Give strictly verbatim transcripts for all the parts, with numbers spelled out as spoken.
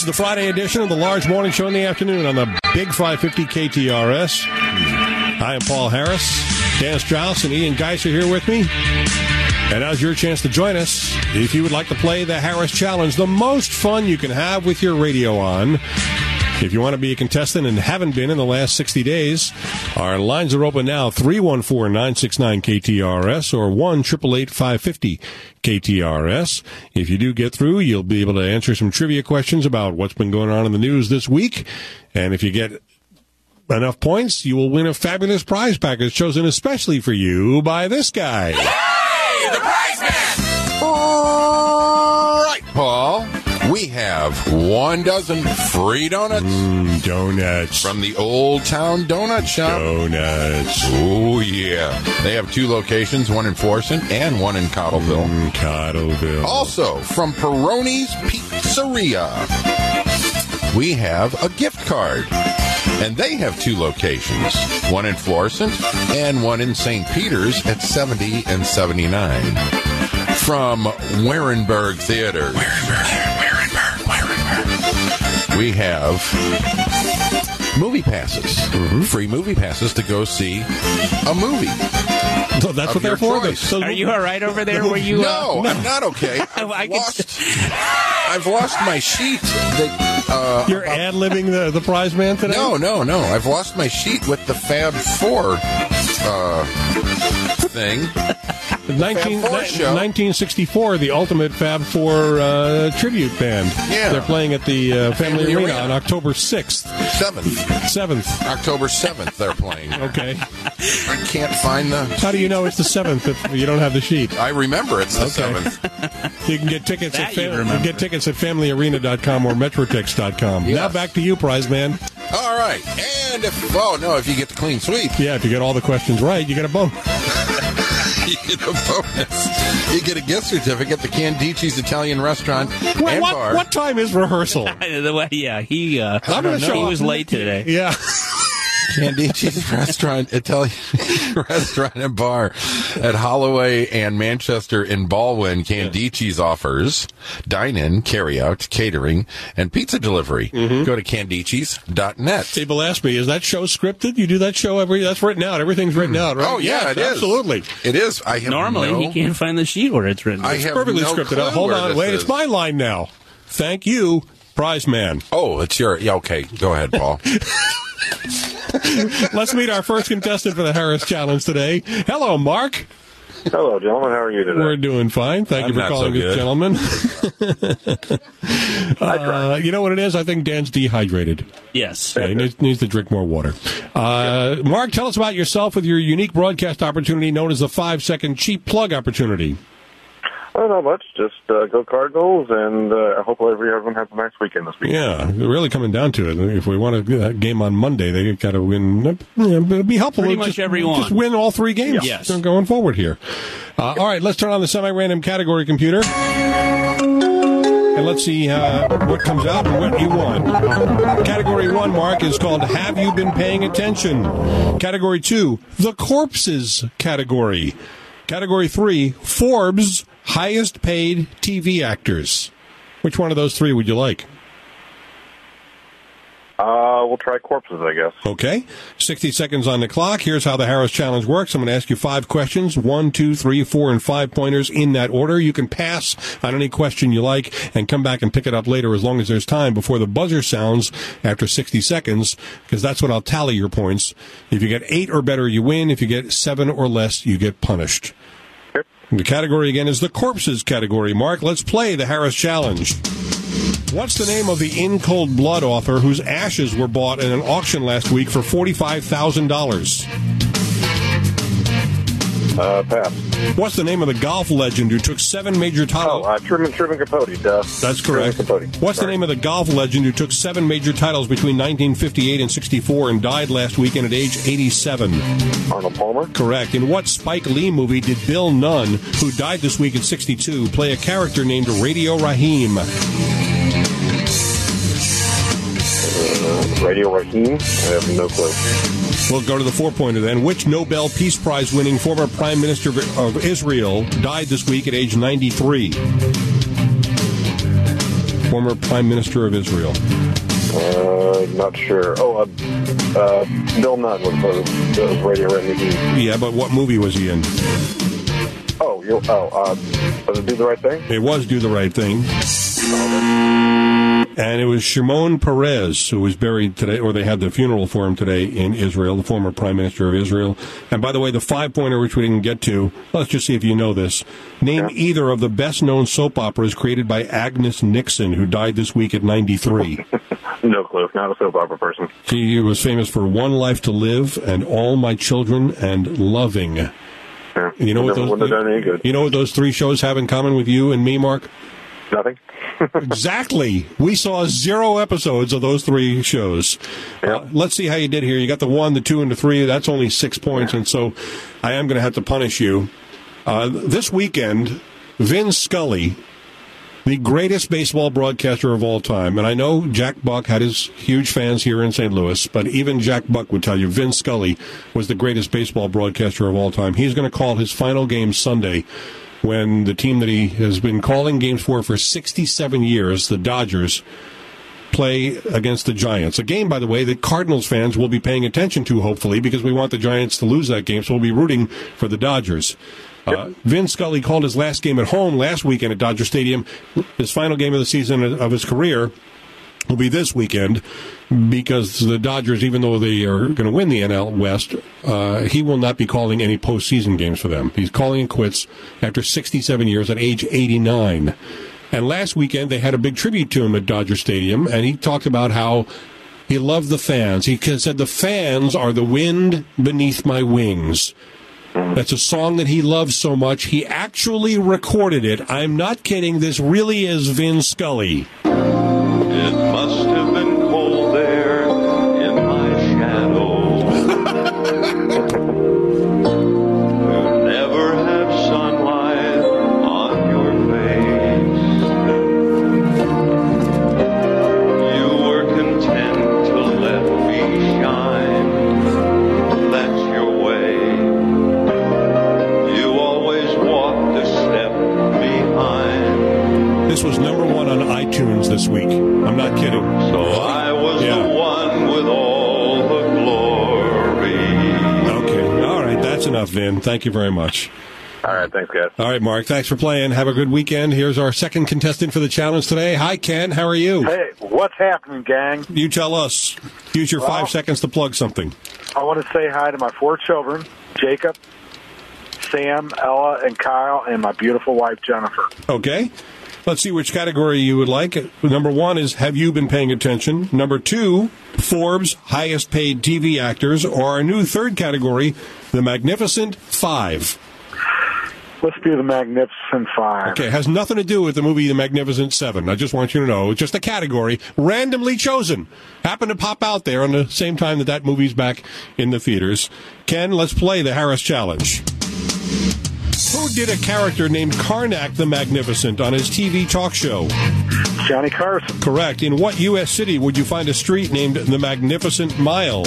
This is the Friday edition of the Large Morning Show in the afternoon on the Big five fifty K T R S. I am Paul Harris. Dan Strauss and Ian Geis are here with me. And now's your chance to join us if you would like to play the Harris Challenge, the most fun you can have with your radio on. If you want to be a contestant and haven't been in the last sixty days, our lines are open now, three one four, nine six nine, K T R S or one eight eight eight, five five zero, K T R S. If you do get through, you'll be able to answer some trivia questions about what's been going on in the news this week. And if you get enough points, you will win a fabulous prize package chosen especially for you by this guy. Hey, the prize man! All right, Paul. We have one dozen free donuts. Mm, donuts. From the Old Town Donut Shop. Donuts. Oh, yeah. They have two locations, one in Florissant and one in Cottleville. Mm, Cottleville. Also, from Peroni's Pizzeria, we have a gift card. And they have two locations, one in Florissant and one in Saint Peter's at seventy and seventy-nine. From Warenberg Theater. Warenberg, Warenberg, Warenberg. We have movie passes. Mm-hmm. Free movie passes to go see a movie. So that's what they're for. So are you all right over there? Where you? No, uh, no. I'm not okay. I've I lost. I've lost my sheet. That, uh, You're ad-libbing the, the prize man today? No, no, no. I've lost my sheet with the Fab Four uh, thing. nineteen, Fab Four show. nineteen sixty-four, the ultimate Fab Four uh, tribute band. Yeah. They're playing at the uh, Family, Family Arena, Arena on October sixth. seventh. seventh. October seventh, they're playing. Okay. I can't find the... How do you know it's the seventh if you don't have the sheet? I remember it's the Okay. seventh. You can get tickets That at you fam- you remember. can get tickets at family arena dot com or metrotix dot com. Yes. Now back to you, prize man. All right. And if... Oh, no, if you get the clean sweep, Yeah, if you get all the questions right, you get a bonus. you get a bonus. You get a gift certificate to Candici's Italian Restaurant Wait, and what, bar. what time is rehearsal? the way, yeah, he. Uh, I'm gonna show he up. was late today. Yeah. Candici's Restaurant, Italian Restaurant and Bar at Holloway and Manchester in Baldwin. Candici's offers dine-in, carry-out, catering, and pizza delivery. Mm-hmm. Go to candicis dot net. People ask me, is that show scripted? You do that show every, that's written out. Everything's written out, right? Oh, yeah, Yes, it is. absolutely. It is. I have Normally, no... he can't find the sheet where it's written. I It's have perfectly no scripted. clue Uh, Hold where on, this wait, is. it's my line now. Thank you, prize man. Oh, it's your... Yeah, okay. Go ahead, Paul. Let's meet our first contestant for the Harris Challenge today. Hello, Mark. Hello, gentlemen. How are you today? We're doing fine. Thank I'm you for not calling so us, gentlemen. uh, you know what it is? I think Dan's dehydrated. Yes. Yeah, he needs, needs to drink more water. Uh, Mark, tell us about yourself with your unique broadcast opportunity known as the five-second cheap plug opportunity. Oh, not much. Just uh, go Cardinals, and uh, hopefully everyone has a nice weekend this week. Yeah, really coming down to it. If we want a game on Monday, they got to win. Yeah, it'd be helpful. Pretty to much just, every one. Just win all three games. Yes. Going forward here. Uh, all right, let's turn on the semi-random category computer. And let's see uh, what comes out and what you won. Category one, Mark, is called Have You Been Paying Attention? Category two, The Corpses category. Category three, Forbes highest paid T V actors. Which one of those three would you like? Uh, we'll try corpses, I guess. Okay. sixty seconds on the clock. Here's how the Harris Challenge works. I'm going to ask you five questions. One, two, three, four, and five pointers in that order. You can pass on any question you like and come back and pick it up later as long as there's time before the buzzer sounds after sixty seconds, because that's when I'll tally your points. If you get eight or better, you win. If you get seven or less, you get punished. Yep. The category again is the corpses category. Mark, let's play the Harris Challenge. What's the name of the In Cold Blood author whose ashes were bought in an auction last week for forty-five thousand dollars? Uh, pass. What's the name of the golf legend who took seven major Oh, titles? uh, Truman, Truman Capote, duh. That's correct. Truman Capote. What's the Sorry. name of the golf legend who took seven major titles between nineteen fifty-eight and sixty-four and died last weekend at age eighty-seven? Arnold Palmer. Correct. In what Spike Lee movie did Bill Nunn, who died this week at sixty-two, play a character named Radio Raheem? Uh, Radio Raheem. I have no clue. We'll go to the four-pointer then. Which Nobel Peace Prize-winning former Prime Minister of Israel died this week at age ninety-three? former Prime Minister of Israel? Uh, not sure. Oh, uh, uh, Bill Nunn was the, the Radio M V P. Yeah, but what movie was he in? Oh, you, oh, uh, was it Do the Right Thing? It was Do the Right Thing. And it was Shimon Peres who was buried today, or they had the funeral for him today in Israel, the former Prime Minister of Israel. And by the way, the five-pointer, which we didn't get to, let's just see if you know this. Name yeah. either of the best-known soap operas created by Agnes Nixon, who died this week at ninety-three. No clue. Not a soap opera person. She was famous for One Life to Live and All My Children and Loving. Yeah. You know what Wouldn't have done any good. You know what those three shows have in common with you and me, Mark? Nothing. Exactly. We saw zero episodes of those three shows. Yep. Uh, let's see how you did here. You got the one, the two, and the three. That's only six points, and so I am going to have to punish you. Uh, this weekend, Vin Scully, the greatest baseball broadcaster of all time, and I know Jack Buck had his huge fans here in Saint Louis, but even Jack Buck would tell you Vin Scully was the greatest baseball broadcaster of all time. He's going to call his final game Sunday when the team that he has been calling games for for sixty-seven years, the Dodgers, play against the Giants. A game, by the way, that Cardinals fans will be paying attention to, hopefully, because we want the Giants to lose that game, so we'll be rooting for the Dodgers. Uh, Vin Scully called his last game at home last weekend at Dodger Stadium. His final game of the season of his career will be this weekend because the Dodgers, even though they are going to win the N L West, uh, he will not be calling any postseason games for them. He's calling it quits after sixty-seven years at age eighty-nine. And last weekend, they had a big tribute to him at Dodger Stadium, and he talked about how he loved the fans. He said, the fans are the wind beneath my wings. That's a song that he loves so much, he actually recorded it. I'm not kidding. This really is Vin Scully. It must have been cold there in my shadow. You never have sunlight on your face. You were content to let me shine. That's your way. You always walked a step behind. This was number one on iTunes this week. I'm not kidding. So I was yeah. the one with all the glory. Okay. All right. That's enough, Vin. Thank you very much. All right. Thanks, guys. All right, Mark. Thanks for playing. Have a good weekend. Here's our second contestant for the challenge today. Hi, Ken. How are you? Hey, what's happening, gang? You tell us. Use your well, five seconds to plug something. I want to say hi to my four children, Jacob, Sam, Ella, and Kyle, and my beautiful wife, Jennifer. Okay. Let's see which category you would like. Number one is, have you been paying attention? Number two, Forbes' highest paid T V actors, or our new third category, the Magnificent Five. Let's do the Magnificent Five. Okay, it has nothing to do with the movie The Magnificent Seven. I just want you to know, it's just a category randomly chosen. Happened to pop out there on the same time that that movie's back in the theaters. Ken, let's play the Harris Challenge. Who did a character named Karnak the Magnificent on his T V talk show? Johnny Carson. Correct. In what U S city would you find a street named the Magnificent Mile?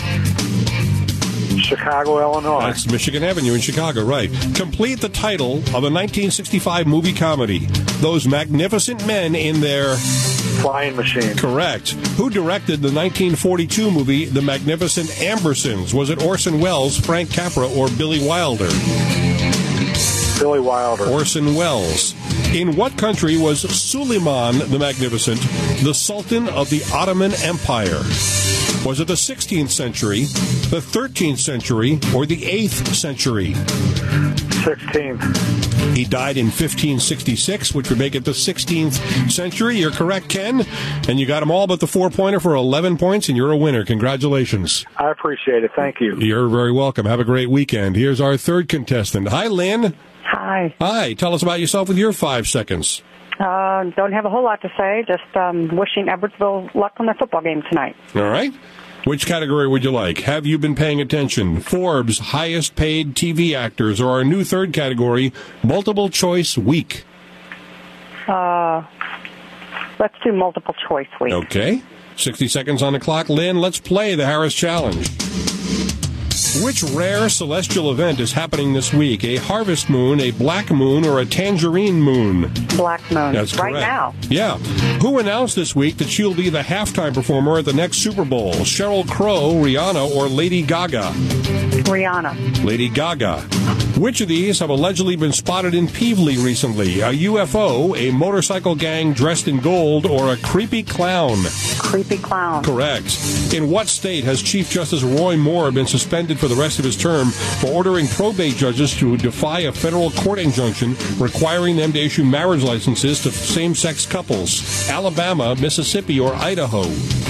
Chicago, Illinois. That's Michigan Avenue in Chicago, right. Complete the title of a nineteen sixty-five movie comedy, Those Magnificent Men in Their... Flying Machine. Correct. Who directed the nineteen forty-two movie The Magnificent Ambersons? Was it Orson Welles, Frank Capra, or Billy Wilder? Billy Wilder. Orson Welles. In what country was Suleiman the Magnificent the Sultan of the Ottoman Empire? Was it the sixteenth century, the thirteenth century, or the eighth century? sixteenth. He died in fifteen sixty-six, which would make it the sixteenth century. You're correct, Ken. And you got them all but the four-pointer for eleven points, and you're a winner. Congratulations. I appreciate it. Thank you. You're very welcome. Have a great weekend. Here's our third contestant. Hi, Lynn. Hi. Hi. Tell us about yourself with your five seconds. Uh, don't have a whole lot to say. Just um, wishing Edwardsville luck on their football game tonight. All right. Which category would you like? Have you been paying attention? Forbes' highest paid T V actors, or our new third category, multiple choice week? Uh, let's do multiple choice week. Okay. sixty seconds on the clock. Lynn, let's play the Harris Challenge. Which rare celestial event is happening this week? A harvest moon, a black moon, or a tangerine moon? Black moon. That's correct. Right now. Yeah. Who announced this week that she'll be the halftime performer at the next Super Bowl? Sheryl Crow, Rihanna, or Lady Gaga? Rihanna. Lady Gaga. Which of these have allegedly been spotted in Peevely recently? A U F O, a motorcycle gang dressed in gold, or a creepy clown? Creepy clown. Correct. In what state has Chief Justice Roy Moore been suspended for the rest of his term for ordering probate judges to defy a federal court injunction requiring them to issue marriage licenses to same-sex couples? Alabama, Mississippi, or Idaho?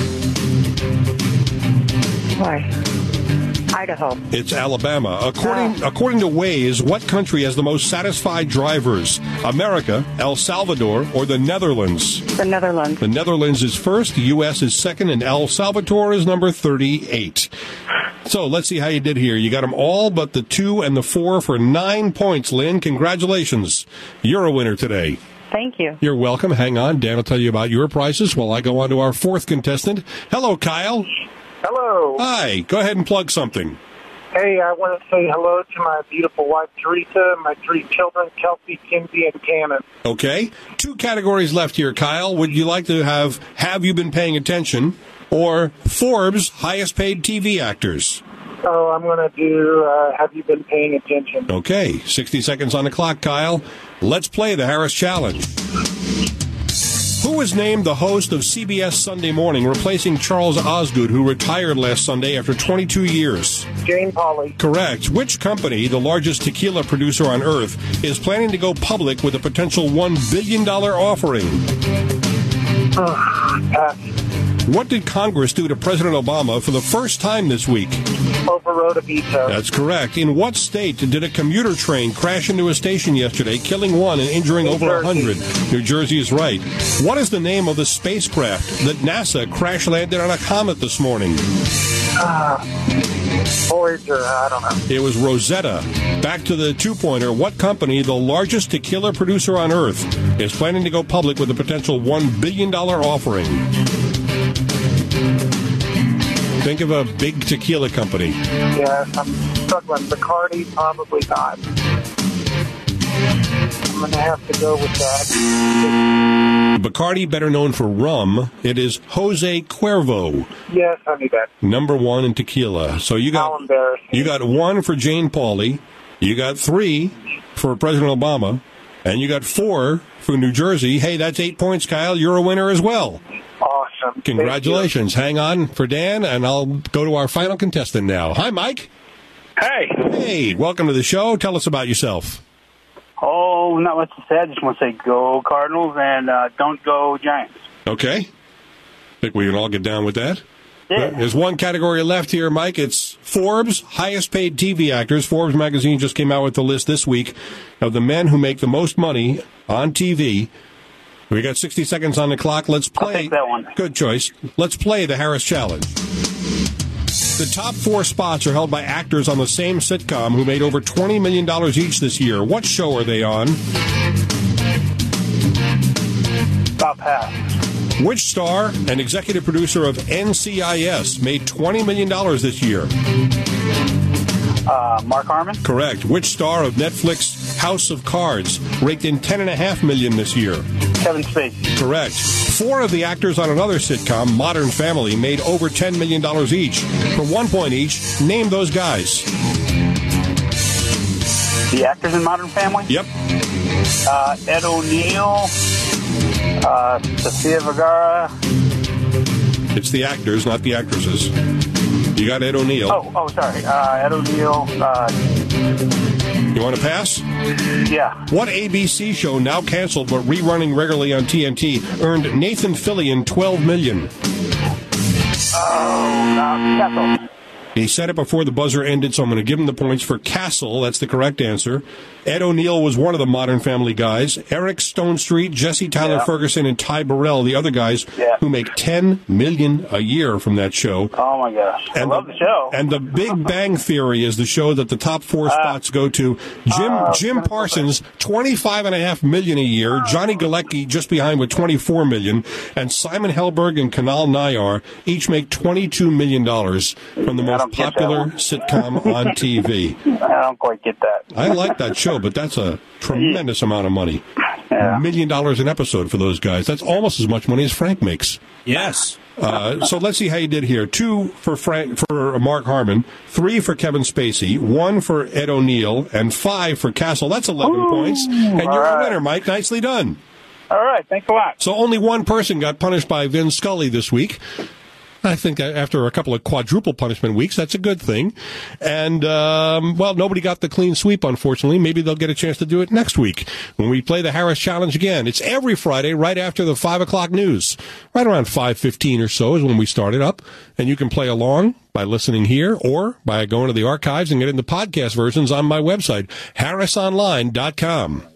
Why? Idaho. It's Alabama. According, according to Waze, what country has the most satisfied drivers? America, El Salvador, or the Netherlands? The Netherlands. The Netherlands is first, the U S is second, and El Salvador is number thirty-eight. So let's see how you did here. You got them all but the two and the four for nine points, Lynn. Congratulations. You're a winner today. Thank you. You're welcome. Hang on. Dan will tell you about your prices while I go on to our fourth contestant. Hello, Kyle. Hello. Hi. Go ahead and plug something. Hey, I want to say hello to my beautiful wife, Teresa, my three children, Kelsey, Kinsey, and Cannon. Okay. Two categories left here, Kyle. Would you like to have Have You Been Paying Attention or Forbes Highest Paid T V Actors? Oh, I'm going to do uh, Have You Been Paying Attention? Okay. sixty seconds on the clock, Kyle. Let's play the Harris Challenge. Who was named the host of C B S Sunday Morning, replacing Charles Osgood, who retired last Sunday after twenty-two years? Jane Pauley. Correct. Which company, the largest tequila producer on Earth, is planning to go public with a potential one billion dollars offering? Uh, What did Congress do to President Obama for the first time this week? overrode a veto. That's correct. In what state did a commuter train crash into a station yesterday, killing one and injuring New over a Jersey. hundred? New Jersey is right. What is the name of the spacecraft that NASA crash landed on a comet this morning? Uh, Voyager, I don't know. It was Rosetta. Back to the two-pointer. What company, the largest tequila producer on Earth, is planning to go public with a potential one billion dollars offering? Think of a big tequila company. Yes, I'm struggling. Bacardi, probably not. I'm going to have to go with that. Bacardi, better known for rum, it is Jose Cuervo, Yes, I knew that. number one in tequila. So you How got embarrassing. you got one for Jane Pauley, you got three for President Obama, and you got four for New Jersey. Hey, that's eight points, Kyle. You're a winner as well. Awesome. Congratulations. Hang on for Dan, and I'll go to our final contestant now. Hi, Mike. Hey. Hey, welcome to the show. Tell us about yourself. Oh, not much to say. I just want to say go Cardinals and uh, don't go Giants. Okay. Think we can all get down with that. Yeah. There's one category left here, Mike. It's Forbes highest paid T V actors. Forbes magazine just came out with the list this week of the men who make the most money on T V. We got sixty seconds on the clock. Let's play. I'll take that one. Good choice. Let's play the Harris Challenge. The top four spots are held by actors on the same sitcom who made over twenty million dollars each this year. What show are they on? About half. Which star and executive producer of N C I S made twenty million dollars this year? Uh, Mark Harmon? Correct. Which star of Netflix House of Cards raked in ten point five million dollars this year? Kevin Spacey. Correct. Four of the actors on another sitcom, Modern Family, made over ten million dollars each. For one point each, name those guys. The actors in Modern Family? Yep. Uh, Ed O'Neill, uh, Sofia Vergara. It's the actors, not the actresses. You got Ed O'Neill. Oh, oh, sorry. Uh, Ed O'Neill. Uh, You want to pass? yeah. What A B C show, now canceled but rerunning regularly on T N T, earned Nathan Fillion twelve million dollars? Oh, uh, Castle. He said it before the buzzer ended, so I'm going to give him the points for Castle. That's the correct answer. Ed O'Neill was one of the Modern Family guys. Eric Stonestreet, Jesse Tyler Yeah. Ferguson, and Ty Burrell, the other guys Yeah. who make ten million dollars a year from that show. Oh, my gosh. I love the show. And the Big Bang Theory is the show that the top four spots go to. Jim uh, Jim Parsons, twenty-five and a half million a year. Johnny Galecki just behind with twenty-four million, and Simon Helberg and Kanal Nayar each make twenty-two million dollars from the most don't get that popular one. sitcom on T V. I don't quite get that. I like that show, but that's a tremendous amount of money. Yeah. A million dollars an episode for those guys. That's almost as much money as Frank makes. Yes. Uh, so let's see how you did here. Two for Frank, for Mark Harmon, three for Kevin Spacey, one for Ed O'Neill, and five for Castle. That's eleven Ooh, points, and you're right. a winner, Mike. Nicely done. All right, thanks a lot. So only one person got punished by Vin Scully this week. I think after a couple of quadruple punishment weeks, that's a good thing. And, um, well, nobody got the clean sweep, unfortunately. Maybe they'll get a chance to do it next week when we play the Harris Challenge again. It's every Friday right after the five o'clock news. Right around five fifteen or so is when we start it up. And you can play along by listening here or by going to the archives and getting the podcast versions on my website, harris online dot com.